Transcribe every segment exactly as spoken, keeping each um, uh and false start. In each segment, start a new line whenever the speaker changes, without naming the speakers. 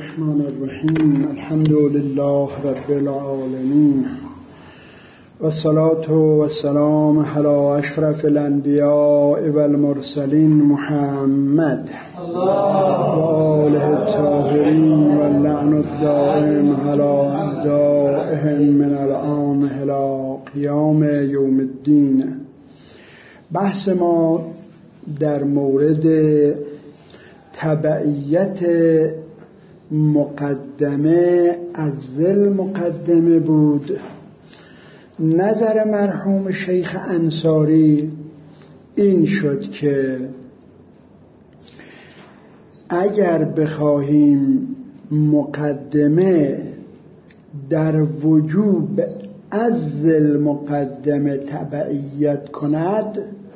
الرحمن الرحیم. الحمد لله رب العالمین والصلاة والسلام علی اشرف الانبیاء والمرسلین محمد و آله الطاهرین و اللعن الدائم علی اعدائهم من العام الی قیام یوم الدین. بحث ما در مورد تبعیت مقدمه از ذل مقدمه بود. نظر مرحوم شیخ انصاری این شد که اگر بخواهیم مقدمه در وجوب از ذل مقدمه تبعیت کند،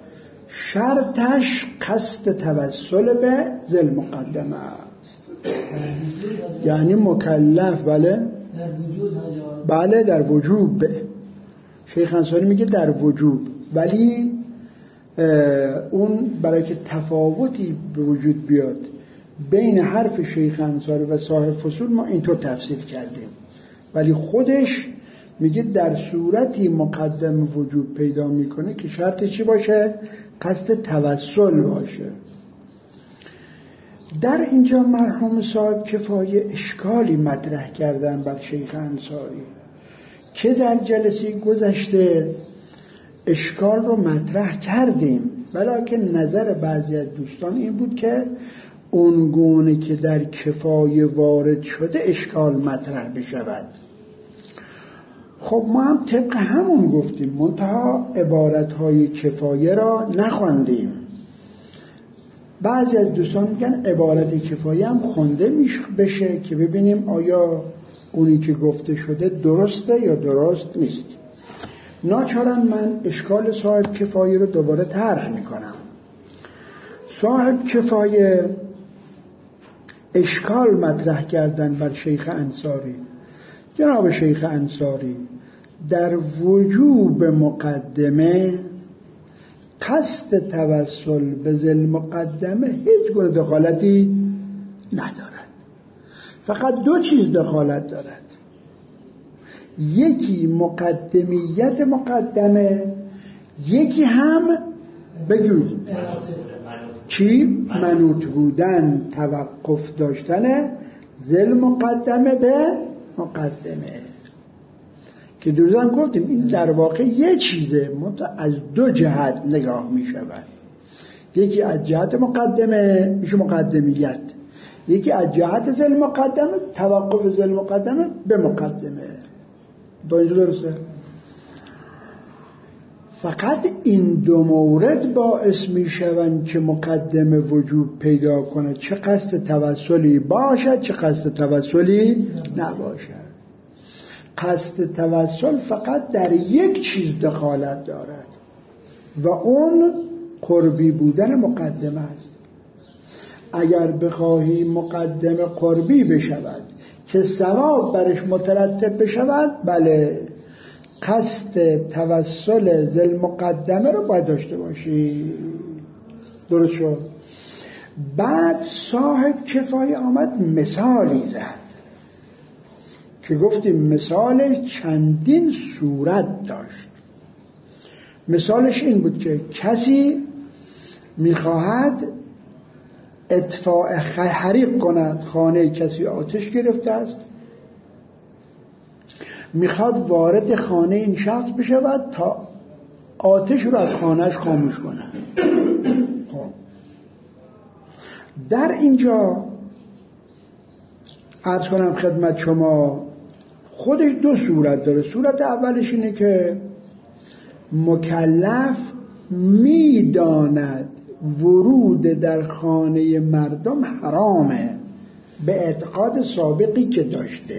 شرطش قصد توسل به ذل مقدمه است. یعنی مکلف بله
در وجود
بله در وجوب. شیخ انصاری میگه در وجوب، ولی اون برای که تفاوتی به وجود بیاد بین حرف شیخ انصاری و صاحب فصول ما اینطور تفسیر کردیم، ولی خودش میگه در صورتی مقدم وجوب پیدا میکنه که شرط چی باشه؟ قصد توسل باشه. در اینجا مرحوم صاحب کفایه اشکالی مطرح کردن بر شیخ انصاری که در جلسه گذشته اشکال رو مطرح کردیم، ولیکن نظر بعضی از دوستان این بود که اون گونه که در کفایه وارد شده اشکال مطرح بشود. خب ما هم طبق همون گفتیم، منتها عبارتهای کفایه را نخواندیم. بعضی از دوستان میگن عبارت کفایه هم خونده بشه که ببینیم آیا اونی که گفته شده درسته یا درست نیست. ناچارن من اشکال صاحب کفایه رو دوباره طرح میکنم. صاحب کفایه اشکال مطرح کردن بر شیخ انصاری. جناب شیخ انصاری در وجوب مقدمه قصد توسل به ذل مقدمه هیچ گونه دخالتی ندارد، فقط دو چیز دخالت دارد. یکی مقدمیت مقدمه، یکی هم بگوید چی؟ منوط بودن، توقف داشتن ذل مقدمه به مقدمه، که دوزان گفتیم این در واقع یه چیزه، منتها از دو جهت نگاه می شود. یکی از جهت مقدمه میشه مقدمیت، یکی از جهت ذل مقدمه توقف ذل مقدمه به مقدمه. دو این درسته؟ فقط این دو مورد باعث می شوند که مقدمه وجوب پیدا کنه، چه قصد توسلی باشد چه قصد توسلی نباشد. قصد توسل فقط در یک چیز دخالت دارد و اون قربی بودن مقدمه است. اگر بخواهی مقدمه قربی بشود که ثواب برش مترتب بشود، بله قصد توسل ذل مقدمه رو باید داشته باشی. درست شد؟ بعد صاحب کفایه آمد مثالی زد که گفتیم مثالش چندین صورت داشت. مثالش این بود که کسی میخواهد اطفاء حریق کند، خانه کسی آتش گرفته است، میخواد وارد خانه این شخص بشود تا آتش رو از خانهش خاموش کند. خب در اینجا عرض کنم خدمت شما خودش دو صورت داره. صورت اولش اینه که مکلف میداند ورود در خانه مردم حرامه به اعتقاد سابقی که داشته،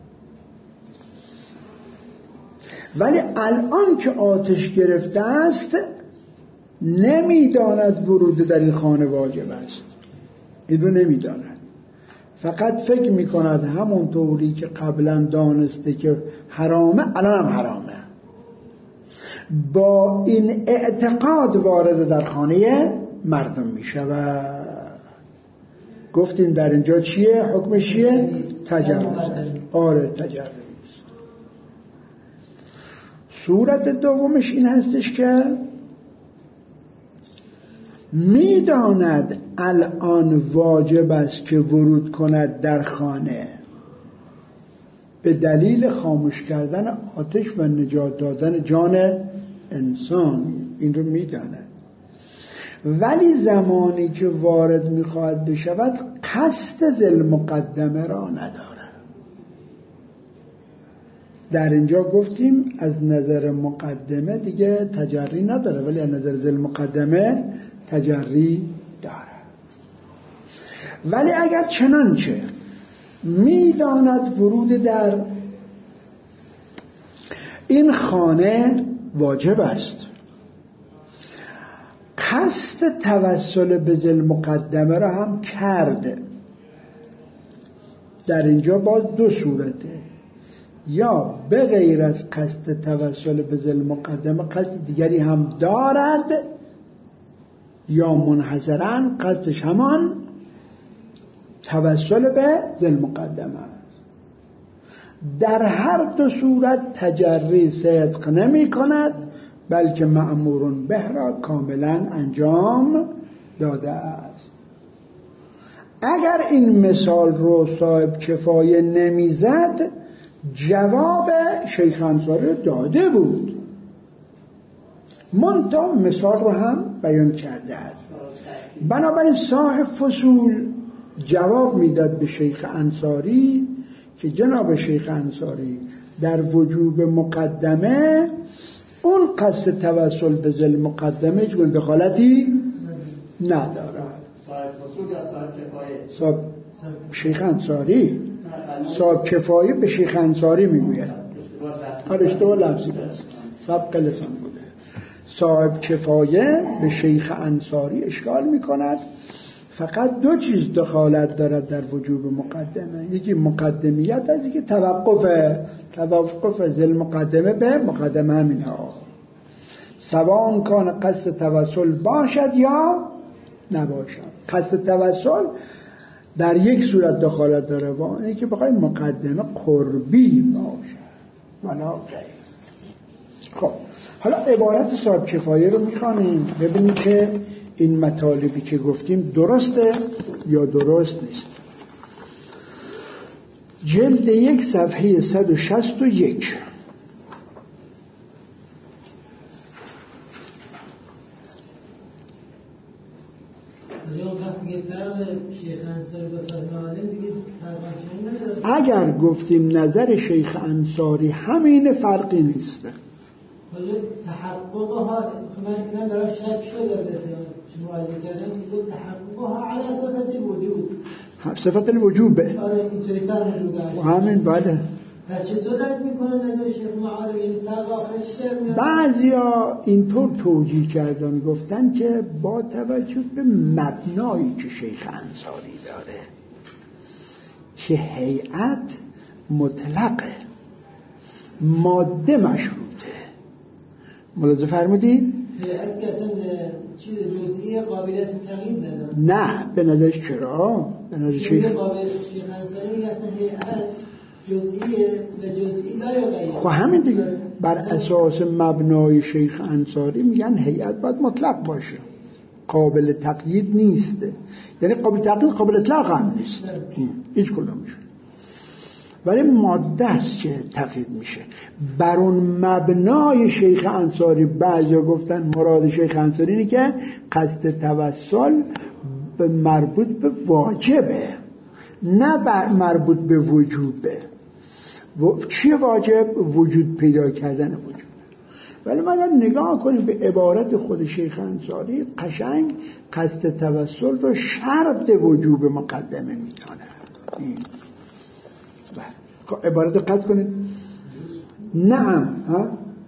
ولی الان که آتش گرفته است نمیداند ورود در این خانه واجب است. این رو نمیداند، فقط فکر میکند همون طوری که قبلا دانسته که حرامه الان هم حرامه. با این اعتقاد وارد در خانه مردم میشود. گفتیم در اینجا چیه؟ حکمش چیه؟ تجرد. آره تجرد. صورت دومش این هستش که میداند الان واجب است که ورود کند در خانه به دلیل خاموش کردن آتش و نجات دادن جان انسان، این رو میداند، ولی زمانی که وارد میخواهد بشود قصد ذی مقدمه را ندارد. در اینجا گفتیم از نظر مقدمه دیگه تجری نداره، ولی از نظر ذی مقدمه تجری داره. ولی اگر چنانچه میداند ورود در این خانه واجب است، قصد توسل به ذی مقدمه را هم کرده، در اینجا باز دو صورته، یا به غیر از قصد توسل به ذی مقدمه قصد دیگری هم دارد، یا منحصراً قصدش همان توسل به ذی مقدمه است. در هر دو صورت تجری صدق نمی کند، بلکه مأمورون به را کاملا انجام داده است. اگر این مثال رو صاحب کفایه نمیزد، جواب شیخ انصاری داده بود، منتها مثال رو هم بیان کرده است. بنابراین صاحب فصول جواب میداد به شیخ انصاری که جناب شیخ انصاری در وجوب مقدمه اون قصد توسل به ذی مقدمه هیچ گونه دخالتی نداره.
صاحب فصول یا صاحب کفایه؟
صاحب شیخ انصاری صاحب کفایه به شیخ انصاری میگوید. آره اشتباه لفظی بود، سبق لسان بوده. صاحب کفایه به شیخ انصاری اشکال میکند، فقط دو چیز دخالت دارد در وجوب مقدمه، یکی مقدمیت است، یکی توقف توقف ذی مقدمه به مقدمه همینها، سواء کان قصد توسل باشد یا نباشد. قصد توسل در یک صورت دخالت داره، و اینه که بخوای مقدمه قربی باشد ولا غیر. خب حالا عبارت صاحب کفایه رو میخوانیم ببینیم که این مطالبی که گفتیم درسته یا درست نیست. جلد یک صفحه صد و شصت و یک. اگر گفتیم نظر شیخ انصاری همین فرقی نیست.
تحققها من من برای شک شده مراجعه کردم که تحققها على صفت الوجود،
صفت الوجوب.
آره اینطوری فرمودن
همین بله.
پس چطور رد میکنن نظر شیخ معارف؟ این فرق آخرش چیه؟
بعضیا اینطور توجیه کردن، گفتن که با توجه به مبنایی که شیخ انصاری داره که هیئت مطلقه، ماده مشروطه. ملاحظه فرمودید؟
هیئت که اصلا چیز جزئی قابلیت تغییر نداره.
نه به نظرش چرا؟ به نظر شیخ
قابلیت شیخ انصاری میگه اصلا هیئت جزئیه و جزئی لا یغیر.
خب همین دیگه، بر اساس مبنای شیخ انصاری میگن هیئت باید مطلق باشه، قابل تقیید نیست، یعنی قابل تقیید قابل اطلاق هم نیست، هیچ کدوم میشه، ولی ماده است که تقیید میشه. بر اون مبنای شیخ انصاری بعضیا گفتن مراد شیخ انصاری اینه که قصد توسل به مربوط به واجبه، نه بر مربوط به وجوبه. و چیه واجب؟ وجود پیدا کردن وجود. ولی ما اگر نگاه کنیم به عبارت خود شیخ انصاری، قشنگ قصد توسل رو شرط وجوب مقدمه میدانه. خب عبارت رو قطع کنید. نعم ها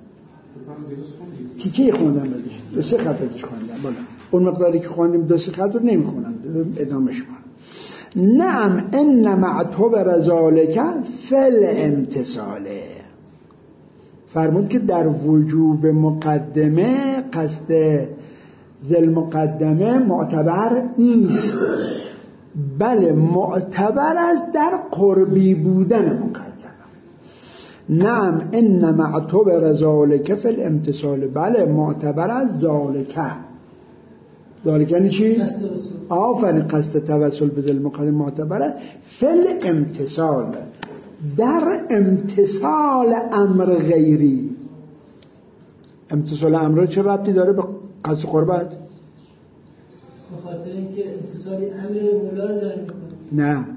تیکه خوندم بزش دو سه خط ازش خوندم، بالا اون مقداری که خوندیم دو سه خط رو نمیخونم، ادامهش کنم. نعم ان معتوب رزالک فل امتصاله، فرمود که در وجوب مقدمه قصد ذل مقدمه معتبر نیست، بله معتبر است در قربی بودن مقدمه. نعم ان معتبر ذالک فی الامتثال، بله معتبر است ذالک. ذالک یعنی چی؟ آفرین، قصد توسل به ذل مقدم معتبر است فی الامتثال، در امتثال امر غیری. امتثال امر چه ربطی داره به قصد قربت؟
به خاطر اینکه امتثال امر مولا رو داره میکنه.
نه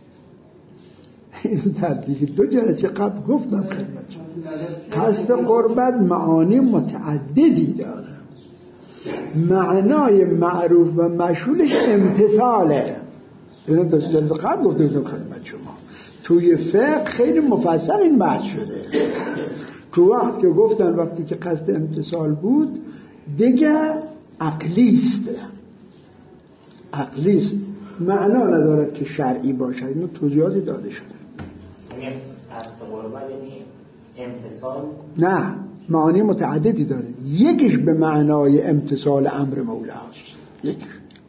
این در دیگه دو جلسه قبل گفتم خدمتتون قصد قربت معانی متعددی داره. معنای معروف و مشهورش امتثاله. اینو دو جلسه قبل گفتم خدمت شما. توی فقه خیلی مفصل این بحث شده. تو وقت که گفتن وقتی که قصد امتثال بود دیگه عقلیست، عقلیست، معنا ندارد که شرعی باشد. اینو توضیحاتی داده شده.
یعنی قصد قربت یعنی امتثال؟
نه، معانی متعددی داره. یکیش به معنای امتثال امر مولاست، یکیش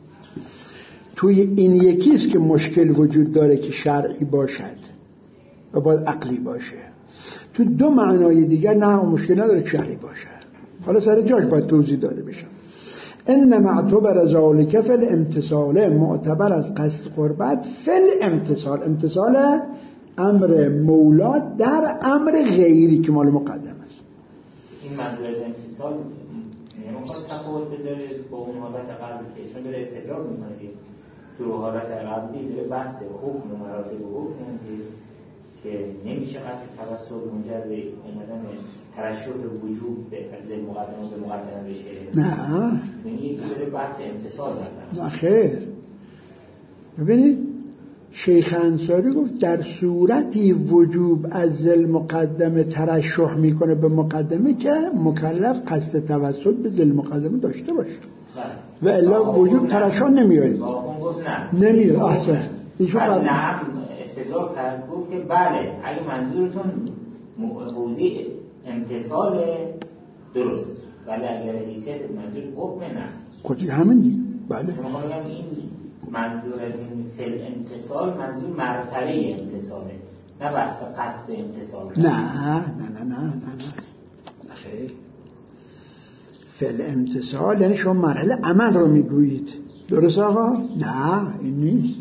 توی این یکیست که مشکل وجود داره که شرعی باشد و باید عقلی باشه. تو دو معنای دیگر نه، مشکل نداره که شرعی باشه. حالا سر جاش باید توضیح داده بشه. ان معتبر ذالک فی الامتثال، معتبر از قصد قربت فی الامتثال، امتثال امر مولا در امر غیری که مال مقدم است.
این منظور از امتثال نمیخواد تفاوت بذاره با اون حالت قبلی که چون داره استدلال میکنه تو حالت قبلی داره بحث حکم و مراتب حکم که نمیشه قصد توسل منجر به اومدن ترشح وجوب به از مقدمه به مقدمه بشه.
نه
یعنی یک داره بحث امتثال داره.
نه خیر. ببینید شیخ انصاری گفت در صورتی وجوب از ذل مقدمه ترشح میکنه به مقدمه که مکلف قصد توسل به ذل مقدمه داشته باشه و الا وجوب ترشح نمیاد. نمیاد. احسن. ایشون
بعد نعم استدلال کرد گفت که بله اگه منظورتون موضوع امتثال درست، ولی اگر حیثیت منظور حکم نه.
خودی همین دیگه. بله.
ما میگم این منظور از این فعل امتثال منظور مرتبه امتثاله، نه بس قصد امتثال.
نه نه نه نه نه نه خیر. فعل امتثال یعنی شما مرحله عمل رو میگویید. درست آقا؟ نه این نیست.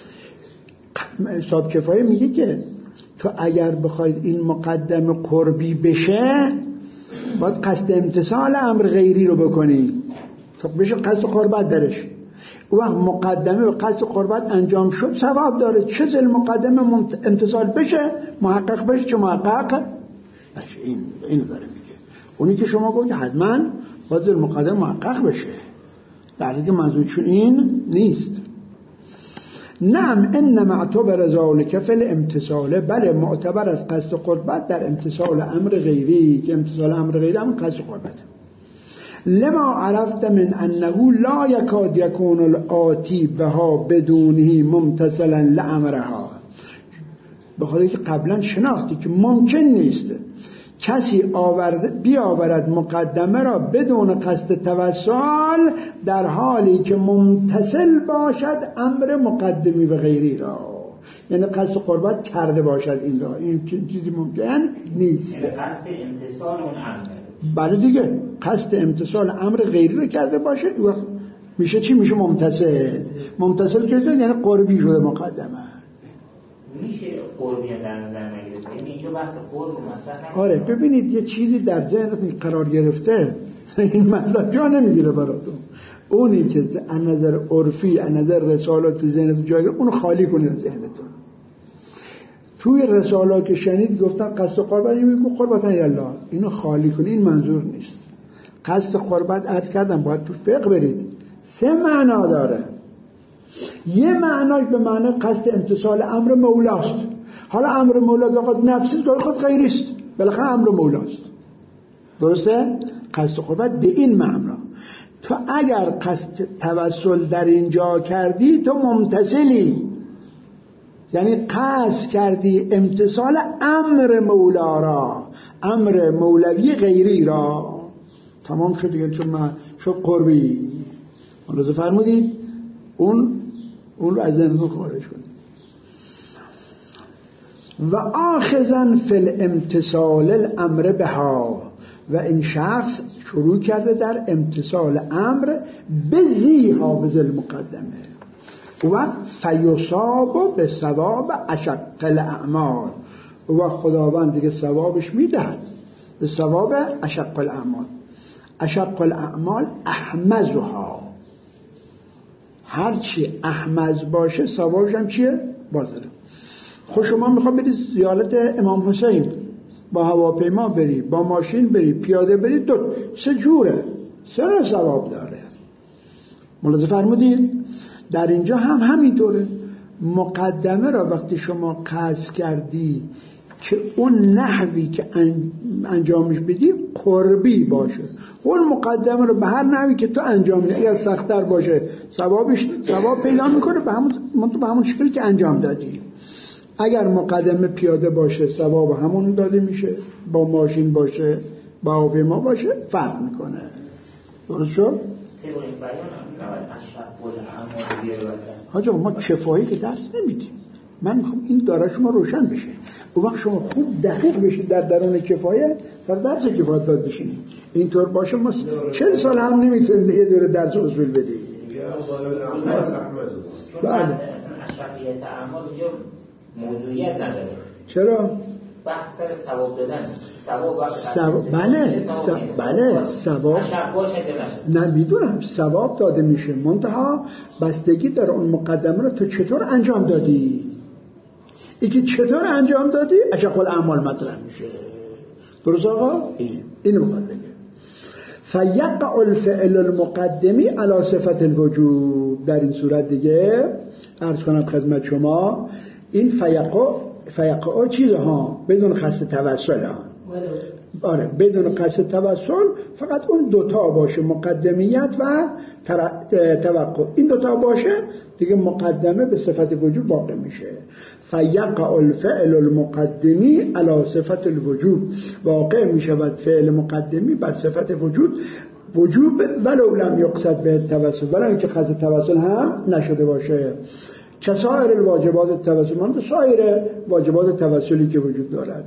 حساب کفایه میگه که تو اگر بخواید این مقدمه قربی بشه باید قصد امتثال امر غیری رو بکنی تا بشه قصد قربت درش. او وقت مقدمه و قصد قربت انجام شد ثواب داره. چه زل مقدمه امتثال بشه محقق بشه چه محقق بشه. این اینو داره میگه. اونی که شما گفت حتما باید زل مقدمه محقق بشه، در حالی که منظورشون این نیست. نعم ان معتبر ذالک فی الامتثال، بله معتبر از قصد قربت در امتثال امر غیری که امتثال امر غیری هم قصد قربت. لما عرفت من انه لا یکاد یکون الآتی بها بدونه ممتثلا لامرها، بخاطر که قبلا شناختی که ممکن نیست کسی آورد بیاورد مقدمه را بدون قصد توسل در حالی که ممتثل باشد امر مقدمی و غیری را، یعنی قصد قربت کرده باشد این را. این چیزی ممکن نیست.
یعنی قصد امتثال اون امر.
بله دیگه قصد امتثال امر غیری رو کرده باشه میشه چی؟ میشه ممتثل. ممتثل کرده یعنی قربی شده مقدمه.
میشه قربی در نظر نگیره. یعنی اینجا بحث قرب مطرح نکنه.
آره ببینید یه چیزی در ذهنتون قرار گرفته این مطلب جا نمیگیره براتون. اونی که از نظر عرفی از نظر رسالات تو ذهنتون جا گرفته اونو خالی کنید از ذهنتون. توی رسالات که شنید گفتن قصد قربت میگه قربت الله، اینو خالی کنید. این منظور نیست. قصد قربت عرض کردم باید تو فقه برید. سه معنا داره. یه معناش به معنی قصد امتثال امر مولاست. حالا امر مولا که خود نفسی که خود غیریست، بالاخره امر مولاست. درسته؟ قصد قربت به این معنا. تو اگر قصد توسل در اینجا کردی تو ممتثلی، یعنی قصد کردی امتثال امر مولا را، امر مولوی غیری را. تمام شد دیگه. چون ما شد قربی. حالا فرمودید اون اون رو از ذهنتون خارج کنید. و آخذن فی الامتثال الامر بها، و این شخص شروع کرده در امتثال امر به ذی حافظ المقدمه و فیصاب به ثواب اشق الاعمال، و خداوند دیگه ثوابش میدهد به ثواب اشق الاعمال. اشق الاعمال احمزها، هرچی احمز باشه ثوابش هم چیه؟ بازده. خب شما میخواد برید زیارت امام حسین، با هواپیما بری، با ماشین بری، پیاده بری، دو سه جوره، سه نوع ثواب داره. ملاحظه فرمودید؟ در اینجا هم همینطوره. مقدمه را وقتی شما قصد کردی که اون نحوی که انجامش بدی قربی باشه، اون مقدمه رو به هر نحوی که تو انجام بدی، اگر سخت‌تر باشه ثوابش ثواب پیدا میکنه به همون به همون شکلی که انجام دادی. اگر مقدمه پیاده باشه ثواب همون داده میشه، با ماشین باشه با هواپیما باشه فرق میکنه. درست شد؟ حاجا ما کفایی که درس نمیدیم، من میخوام این داره شما روشن بشه. اون وقت شما خوب دقیق بشید در درون کفایه تا درس کفایت داد بشینید. اینطور باشه ما چهل سال هم نمیتونیم یه دوره درس اصول بدیم.
بله. اصلا اشرفیت اعمال اینجا موضوعیت نداره.
چرا؟
بحث سر ثواب دادن. ثواب
ثواب بله ثواب بله ثواب نه میدونم ثواب داده میشه، منتها بستگی داره اون مقدمه رو تو چطور انجام دادی. اینکه چطور انجام دادی اشق الاعمال مطرح میشه. درست آقا؟ این اینو میخواد بگه. فیقع الفعل المقدمی علی صفت الوجوب. در این صورت دیگه عرض کنم خدمت شما این فیقع فیقع چیزه ها بدون قصد توسل ها. آره بدون قصد توسل، فقط اون دوتا باشه، مقدمیت و توقع. این دوتا باشه دیگه مقدمه به صفت وجوب واقع میشه. فیقع الفعل المقدمی علی صفت الوجوب، واقع میشود فعل مقدمی بر صفت وجود وجوب ولو لم یقصد به توسل، ولی اینکه قصد توسل هم نشده باشه. کسائر الواجبات توسل، مانند سایر واجبات توسلی که وجود دارد.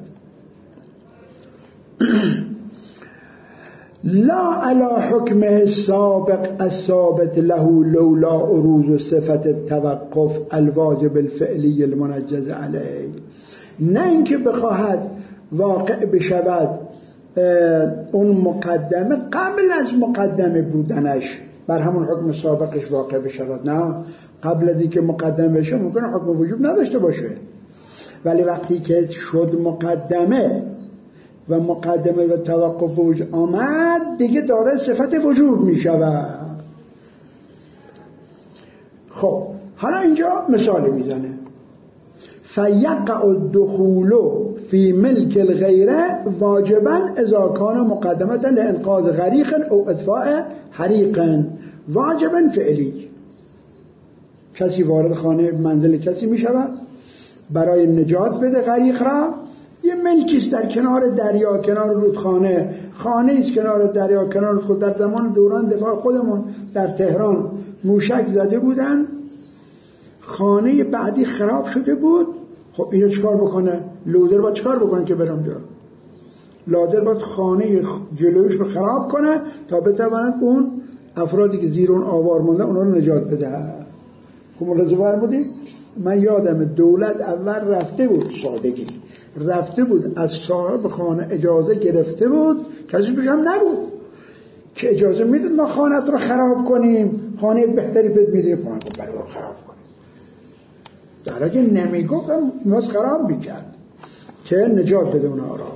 لا علی حکمه السابق الثابت له لولا عروض صفت التوقف الواجب الفعلی المنجز علیه. نه اینکه بخواهد واقع بشود اون مقدمه قبل از مقدمه بودنش بر همون حکم سابقش واقع بشود، نه قبل از اینکه مقدمه بشه ممکنه حکم وجوب نداشته باشه، ولی وقتی که شد مقدمه و مقدمه و توقف وجود آمد دیگه داره صفت وجود می شود. خب حالا اینجا مثال میزنه. فیقع الدخول فی ملک الغیره واجبا اذا کان مقدمه لانقاذ غریق او اطفاء حریق واجبا فعلی. کسی وارد خانه منزل کسی می شود برای نجات بده غریق را، یه ملکیست در کنار دریا، کنار رودخانه، خانه ایست کنار دریا، کنار خود. در زمان دوران دفاع خودمون در تهران موشک زده بودن، خانه بعدی خراب شده بود. خب اینو چکار بکنه؟ لودر باید چکار بکنه که برم جا؟ لودر باید خانه جلوش رو خراب کنه تا بتواند اون افرادی که زیر اون آوار مونده اونا رو نجات بده. خب ملاحظه فرمودید؟ من یادم دولت اول رفته بود، سادگی رفته بود از صاحب خانه اجازه گرفته بود، کسی پیش هم نبود که اجازه میدید ما خانه رو خراب کنیم، خانه بهتری بد میدیم، خانه رو برای خراب کنیم. در اگه نمیگفتم ماست خراب میکرد که نجات بده اونا را.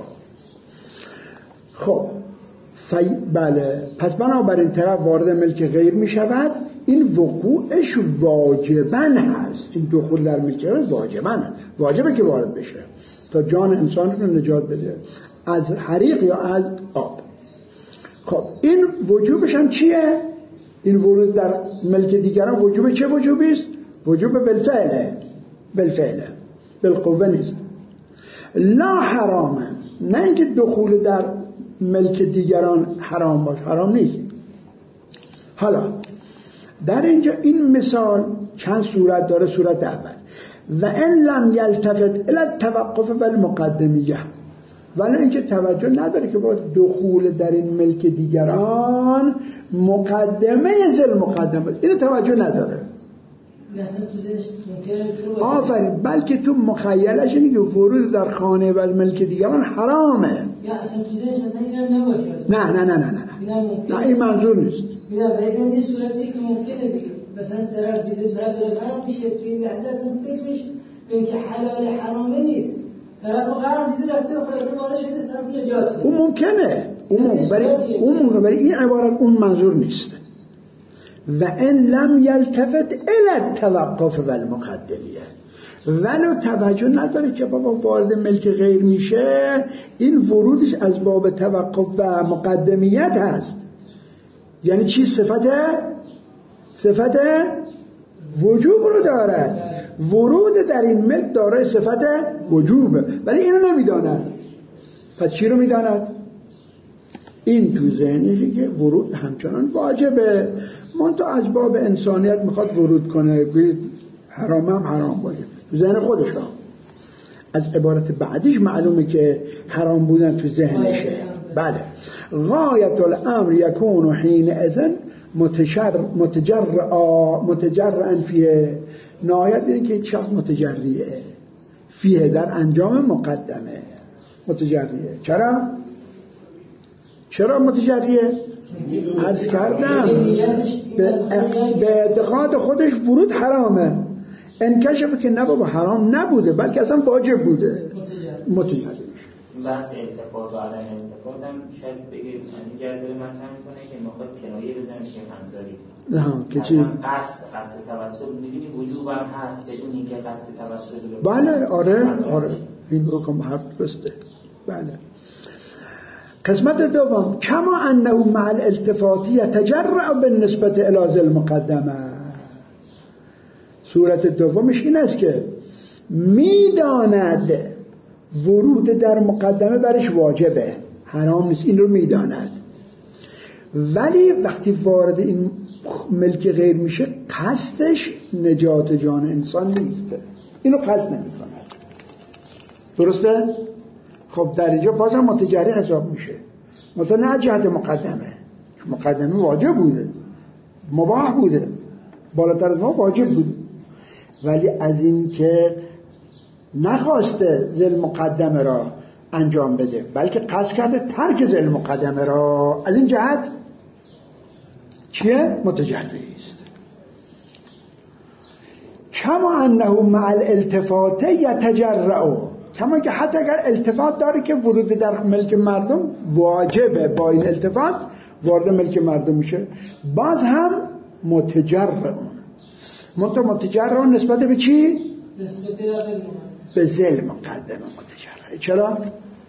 خب فی... بله پس بنابراین طرف وارد ملک غیر میشود، این وقوعش واجباً هست. این دخول در ملک غیر واجباً هست، واجبه که وارد بشه تا جان انسان رو نجات بده از حریق یا از آب. خب این وجوبش هم چیه؟ این ورود در ملک دیگران وجوب چه وجوبی است؟ وجوب بالفعله، بالفعله بالقوه نیست. لا حرامه، نه اینکه دخول در ملک دیگران حرام باشه، حرام نیست. حالا در اینجا این مثال چند صورت داره. صورت اول و ان لم یلتفت الی التوقف و المقدمیه، ولی اینکه توجه نداره که با دخول در این ملک دیگران مقدمه زل مقدمه، اینو توجه نداره. آفرین، بلکه تو مخیلش اینه که ورود در خانه و ملک دیگران حرامه.
یا اصلا تو ذهنش اصلا اینم نباشه.
نه نه نه نه نه نه این منظور نیست.
میگم ببین این صورتی که ممکنه دیگه مثلا طرف دیده طرف داره غرق میشه توی این لحظه اصلا فکرش به اینکه حلال حرامه نیست، طرف غرق دیده رفته و خلاصه وارد شده طرف نجات بده.
اون ممکنه، اون ممکنه، برای اون ممکنه، برای این عبارت اون منظور نیست. و ان لم یلتفت الی التوقف و المقدمیه، ولو توجه نداره که بابا وارد ملک غیر میشه، این ورودش از باب توقف و مقدمیت هست. یعنی چی؟ صفت صفت وجوب رو دارد. ورود در این ملک دارای صفت وجوبه، ولی اینو نمیداند. پس چی رو میداند؟ این تو ذهنشه که ورود همچنان واجبه، من تو از باب انسانیت میخواد ورود کنه، حرام هم حرام باشه تو ذهن خودش. ها از عبارت بعدیش معلومه که حرام بودن تو ذهنشه. بله، غایت الامر یکون حین اذن متجر متجرع متجرعا فیه، نهایت اینه که شخص متجریه فیه در انجام مقدمه متجریه. چرا؟ چرا متجریه؟ عرض کردم به اعتقاد خودش ورود حرامه، انکشف که نه بابا حرام نبوده بلکه اصلا واجب بوده، متجری میشه.
بحث التفات و عدم التفات هم شاید بگید این جدول مطرح میکنه که میخواد کنایه بزنه شیخ انصاری.
نه که چی؟
قصد قصد توسل می‌بینی وجوب هم هست بدون اینکه قصد توسل رو.
بله آره آره این رو کم حرف بسته. بله. قسمت دوم کما انه مع الالتفاتی یتجرع بالنسبه الی ذی المقدمه. صورت دومش این است که میداند ورود در مقدمه برش واجبه، حرام نیست، این رو میداند، ولی وقتی وارد این ملک غیر میشه قصدش نجات جان انسان نیست، اینو قصد نمی کند. درسته؟ خب در اینجا بازم متجری حساب میشه، مثلا نه جهت مقدمه، مقدمه واجب بوده، مباح بوده، بالاتر از ما واجب بوده، ولی از این که نخواسته ذل مقدمه را انجام بده بلکه قصد کرده ترک ذل مقدمه را، از این جهت چیه؟ متجری است. کما انه مع الالتفات یتجرع، کما که حتی اگر التفات داره که ورود در ملک مردم واجبه، با این التفات وارد ملک مردم میشه، باز هم متجرع. منتها متجرع نسبت به چی؟
نسبت
به ذل مقدمه متجرع. چرا؟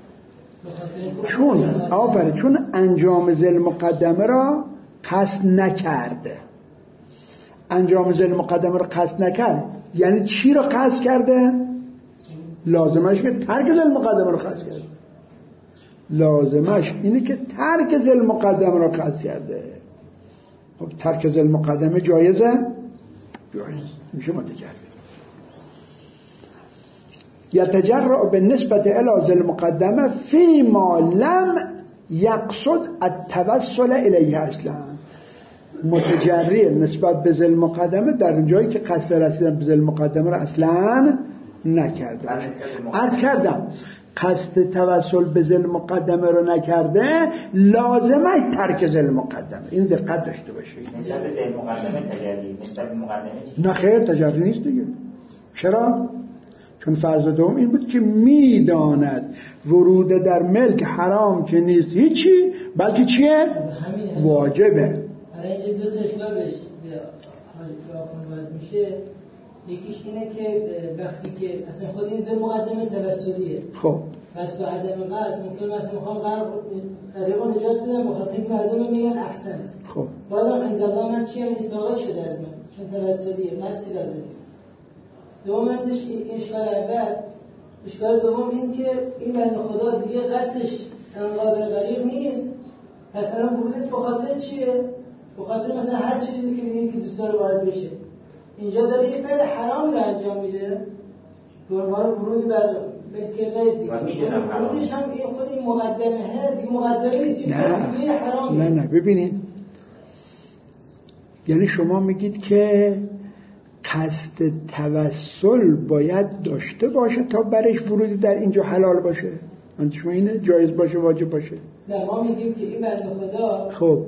چون آفرین چون انجام ذل مقدمه را قصد نکرده. انجام ذل مقدمه را قصد نکرد یعنی چی را قصد کرده؟ لازمش که ترک ذل مقدمه را قصد کرده. لازمش اینه که ترک ذل مقدمه را قصد کرده. خب ترک ذل مقدمه جایزه؟ جایز میشه متجرع. یتجرع بالنسبة الى ذی المقدمه فيما لم یقصد التوسل الیه اصلا. متجری نسبت به ذی المقدمه در جایی که قصد رسیدن به ذی المقدمه را اصلا نکرده. عرض کردم قصد توسل به ذی المقدمه را نکرده، لازمه ترک ذی المقدمه. این دقت داشته باشید.
نسبت به ذی المقدمه تجری، نسبت به مقدمه چی؟
نه خیر تجری نیست دیگه. چرا؟ چون فرض دوم این بود که میداند ورود در ملک حرام که نیست هیچی، بلکه چیه؟ واجبه.
برای اینجا دو تا اشکال بهش میشه. یکیش اینه که وقتی که اصلا خود این دو مقدمه توسلیه،
خب
قصد و عدم قصد ممکن مثلا میخوام غرق طریقو نجات بدم بخاطر اینکه مردم میگن احسنت، خب بازم عند الله من چیه؟ این ثابت شده از من چون توسلیه، قصدی لازم نیست. دومندش اشکال اول، اشکال دوم این که این بنده خدا دیگه قصدش انقاذ غریق نیست، پس الان ورودش به خاطر چیه؟ به خاطر مثلا هر چیزی که میگه که دوست داره وارد بشه، اینجا داره یه فعل حرام رو انجام میده به عنوان ورود بر ملک غیر دیگه. ورودش هم این خود این مقدمه هست، این مقدمه نیست،
نه حرام نه نه ببینید، یعنی شما میگید که قصد توسل باید داشته باشه تا برش ورودی در اینجا حلال باشه. من شما اینه جایز باشه واجب باشه؟
نه، ما میگیم که این بنده خدا
خب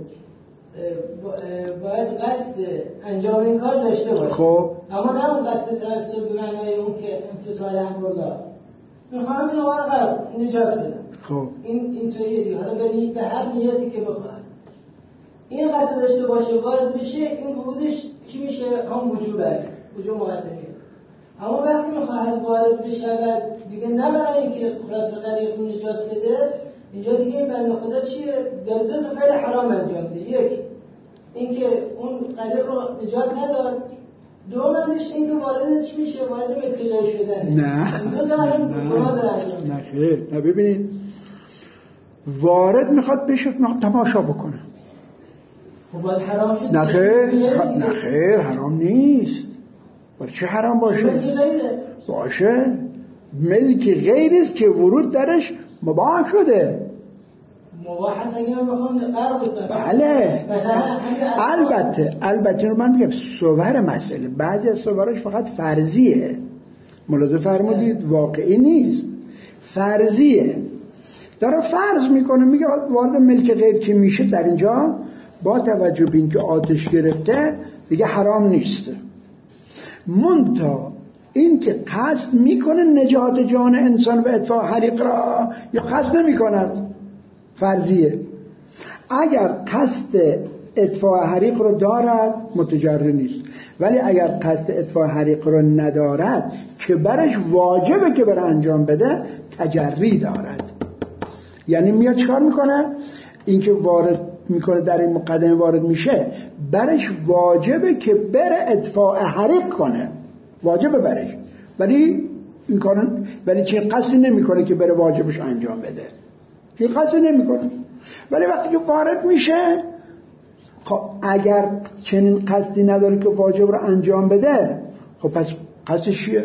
باید قصد انجام این کار داشته باشه.
خب
اما نه اون قصد توسل به معنای اون که امتثال امر الله، میخوام این آقا نجات بدم.
خب
این اینطوریه دیگه. حالا به به هر نیتی که بخواد این قصد داشته باشه وارد بشه، این ورودش چی میشه؟ هم وجوب است، وجوب مقدمی. اما وقتی میخواهد وارد بشه و دیگه نه برای اینکه خلاص غریق رو نجات بده، اینجا دیگه این بنده خدا چیه؟ دو تا فعل حرام انجام میده. یک اینکه اون غریق رو نجات نداد، دومندش این که وارد چی میشه؟ وارد ملک شدن.
نه
دو تا الان گناه داره انجام میده.
نه خیر، نه ببینید، وارد میخواد بشه، میخواد تماشا بکنه.
خب باید حرام شد؟
نه خیر، نه خیر حرام نیست. برای چه حرام باشه؟
ملک غیره
باشه، ملک غیر است که ورود درش مباح شده.
مباح هست اگه من بخوام قرار بکنم.
بله البته البته رو من میگم صور مسئله بعضی از صورش فقط فرضیه، ملاحظه فرمودید، واقعی نیست، فرضیه. داره فرض میکنه، میگه وارد ملک غیر که میشه در اینجا با توجه به اینکه آتش گرفته دیگه حرام نیست. منتها این که قصد میکنه نجات جان انسان و اطفاء حریق را یا قصد نمیکند، فرضیه. اگر قصد اطفاء حریق رو دارد متجری نیست، ولی اگر قصد اطفاء حریق رو ندارد که برش واجبه که بره انجام بده، تجری دارد. یعنی میاد چکار میکنه؟ این که وارد میکنه در این مقدمه وارد میشه، برش واجبه که بره اطفاء حریق کنه، واجبه برش، ولی این کارو ولی چه قصدی نمیکنه که بره واجبش انجام بده، چه قصدی نمیکنه. ولی وقتی که وارد میشه، خب اگر چنین قصدی نداره که واجب رو انجام بده، خب پس قصدش چیه؟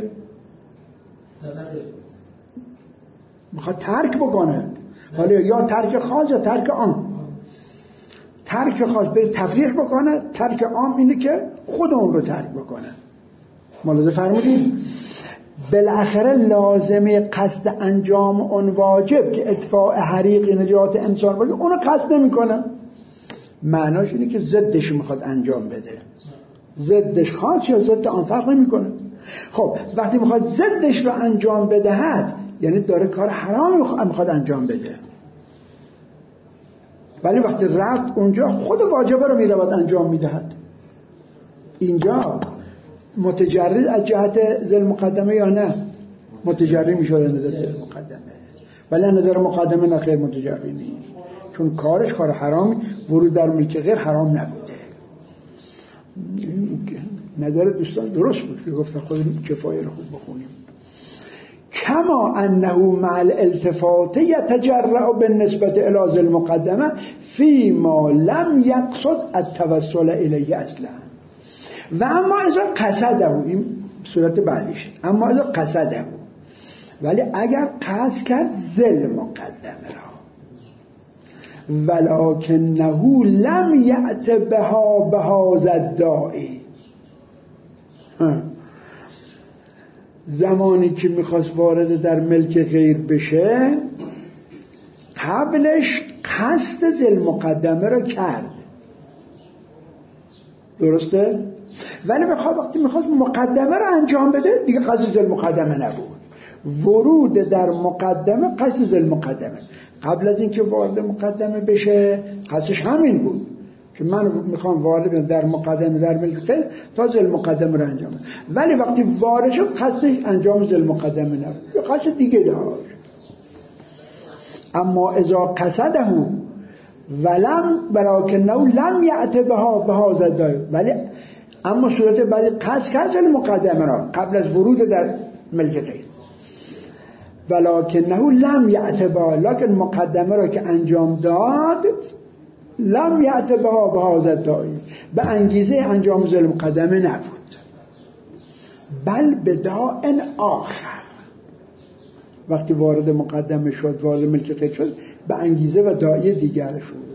میخواد ترک بکنه، ولی یا ترک خاص یا ترک عام. ترک خاص بره تفریح بکنه، ترک عام اینه که خود اون رو ترک بکنه. ملاحظه فرمودید؟ بالاخره لازمه قصد انجام اون واجب که اطفاء حریق نجات انسان باشه، اونو قصد نمیکنه. معناش اینه که ضدش میخواد انجام بده، ضدش خاص یا ضد آن فرق نمیکنه. خب وقتی میخواد ضدش رو انجام بدهد، یعنی داره کار حرام میخواد انجام بده، ولی وقتی رفت اونجا خود واجبه رو میرود انجام میدهد. اینجا متجرد از جهت ذل مقدمه یا نه؟ متجرد میشد از نظر ذل مقدمه، ولی از نظر مقدمه نه، خیر متجرد نیست، چون کارش کار حرامی، ورود در ملک غیر حرام نبوده. نظر دوستان درست بود که گفتن خود کفایه رو خوب بخونیم. کما انه مع الالتفات یتجرع بالنسبه الی ذل مقدمه فيما لم يقصد التوسل الیه اصلا. و اما اذا قصده، این صورت بعدیش، اما اذا قصده، ولی اگر قصد کرد ذل مقدمه را، ولکنه لم یأت بها بهذا الداعی، زمانی که میخواست وارد در ملک غیر بشه، قبلش قصد ذل مقدمه را کرد، درسته؟ ولی بخواد وقتی میخواست مقدمه را انجام بده، دیگه قصد ذل مقدمه نبود. ورود در مقدمه قصد ذل مقدمه. قبل از اینکه وارد مقدمه بشه قصدش همین بود که من میخوام وارد در مقدمه در ملک غیر تا ذل مقدمه را انجام بده. ولی وقتی وارد شد قصدش انجام ذل مقدمه نبود، یه قصد دیگه داشت. اما اذا قصده ولم ولکنه لم یأت بها بهذا الداعی، ولی اما صورت بعدی قصد کرد ذل مقدمه را قبل از ورود در ملک غیر، ولکنه لم یأت بها، لکن مقدمه را که انجام داد لم یأت بها بهذا الداعی، به انگیزه انجام ذل مقدمه نبود. بل بداء آخر. وقتی وارد مقدمه شد، وارد ملک غیر شد، به انگیزه و داعی دیگر شد.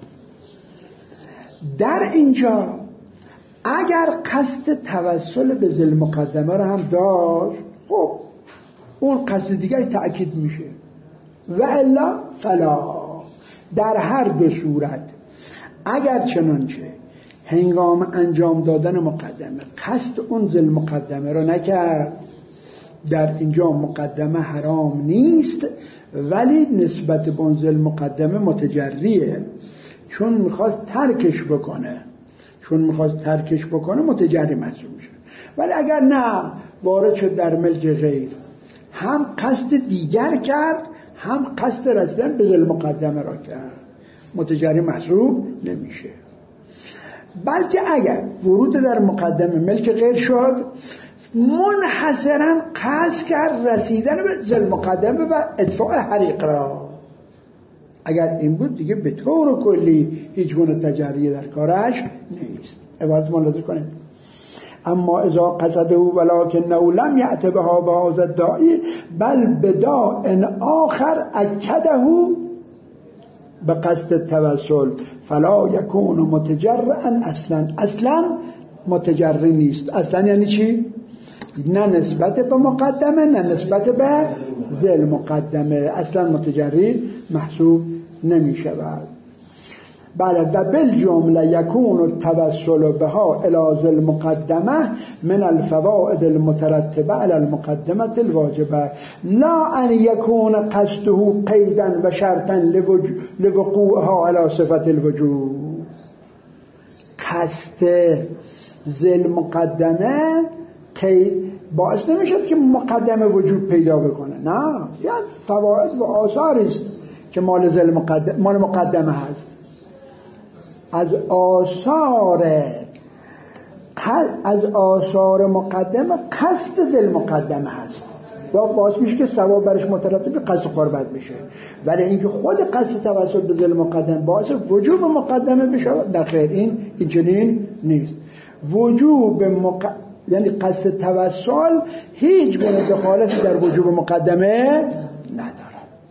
در اینجا اگر قصد توسل به ذل مقدمه رو هم داشت، خب اون قصد دیگر تأکید میشه. و الا فلا، در هر دو صورت اگر چنانچه هنگام انجام دادن مقدمه قصد اون ذل مقدمه رو نکرد، در اینجا مقدمه حرام نیست، ولی نسبت به اون ذل مقدمه متجریه، چون میخواست ترکش بکنه چون میخواست ترکش بکنه متجری محسوب میشه. ولی اگر نه وارد شد در ملک غیر، هم قصد دیگر کرد، هم قصد رسیدن به ذل مقدمه را کرد، متجری محسوب نمیشه. بلکه اگر ورود در مقدمه ملک غیر شد، منحصرا قصد کرد رسیدن به ذل مقدمه و ادفاع حریق را. اگر این بود دیگه به طور کلی هیچ گونه تجری در کارش نیست. عبارت ملاحظه کنید. اما اذا قصده ولکنه لم یأت بها بهذا الداعی بل بداء آخر اکده به قصد التوسل فلا یکون متجرعا اصلا. اصلا متجری نیست. اصلا یعنی چی؟ نه نسبت به مقدمه نه نسبت به ذل مقدمه، اصلا متجری محسوب نمی شود. بله و بالجمله یکون التوسل بها الى ذل مقدمه من الفوائد المترتبه على المقدمه الواجبه لا ان يكون قصده قيدا و شرطا لوقوعها على صفه الوجوب. قصد ذل مقدمه قید باعث نمیشد که مقدمه وجود پیدا بکنه، نه، یه فواید و آثاری است که مال ذل مقدمه مال مقدمه هست. از آثار از آثار مقدمه قصد ذل مقدمه هست و باعث میشه که ثواب برش مترتب به قصد قربت بشه. ولی اینکه خود قصد توسل به ذل مقدمه باعث وجوب مقدمه بشه، در خیر این این چنین نیست. وجوب مق... یعنی قصد توسل هیچ گونه دخالتی در وجوب مقدمه نداره.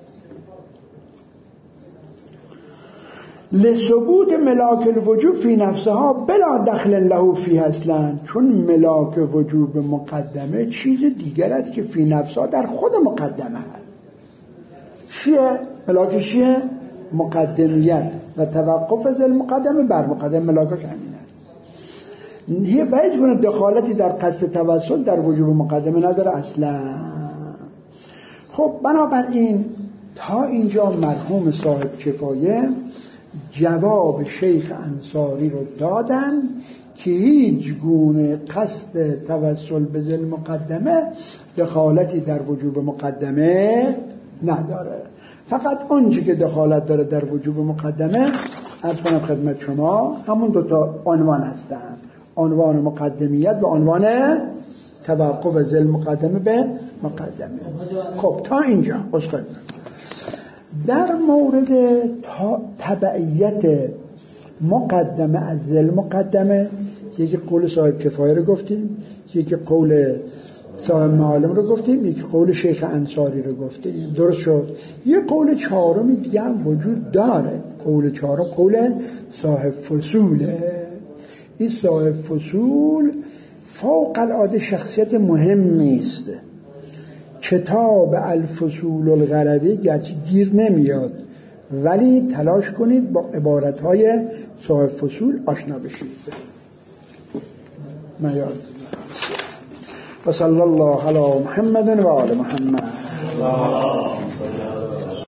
لثبوت ملاک الوجوب فی نفسها بلا دخل له فی اصلا، چون ملاک وجوب مقدمه چیز دیگر است که فی نفسها در خود مقدمه هست. چیه؟ ملاک چیه؟ مقدمیت و توقف ذل مقدمه بر مقدمه، ملاکش همین است. هی باید کنه دخالتی در قصد توسل در وجوب مقدمه نداره اصلا. خب بنابراین تا اینجا مرحوم صاحب کفایه جواب شیخ انصاری رو دادن که هیچ گونه قصد توسل به ذل مقدمه دخالتی در وجوب مقدمه نداره. فقط اونچه که دخالت داره در وجوب مقدمه، عرض کنم خدمت شما، همون دوتا عنوان هستن، عنوان مقدمیت و عنوان توقف ذل مقدمه به مقدمه. خب تا اینجا اصلا در مورد تبعیت مقدمه از ذل مقدمه، یکی قول صاحب کفایه رو گفتیم، یکی قول صاحب معالم رو گفتیم، یکی قول شیخ انصاری رو گفتیم. درست شد. یه قول چهارمی دیگه هم وجود داره. قول چهارم قول صاحب فصوله. این صاحب فصول فوق العاده شخصیت مهمی است. کتاب الفصول الغربی گرچه گیر نمیاد، ولی تلاش کنید با عبارتهای صاحب فصول آشنا بشید. میاد و صلی الله علی محمد و آل محمد.